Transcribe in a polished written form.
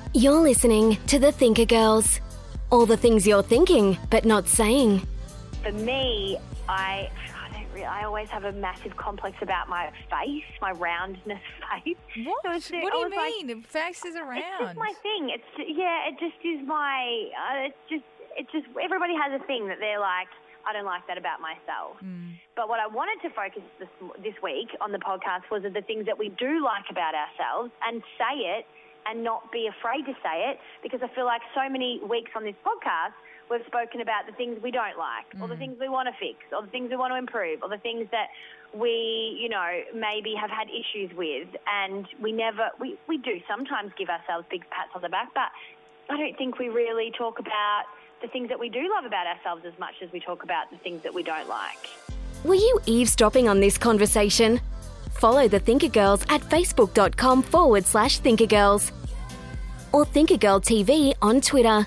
You're listening to The Thinker Girls. All the things you're thinking, but not saying. For me, I always have a massive complex about my face, my roundness face. What? So What do you mean? Face is around. It's just my thing. It just is my. It's just everybody has a thing that they're like, I don't like that about myself. But what I wanted to focus this week on the podcast was the things that we do like about ourselves and say it and not be afraid to say it, because I feel like so many weeks on this podcast we've spoken about the things we don't like, or the things we want to fix, or the things we want to improve, or the things that we, maybe have had issues with, and we do sometimes give ourselves big pats on the back, but I don't think we really talk about the things that we do love about ourselves as much as we talk about the things that we don't like. Were you eavesdropping on this conversation? Follow the Thinker Girls at facebook.com/thinkergirls or Thinker Girl TV on Twitter.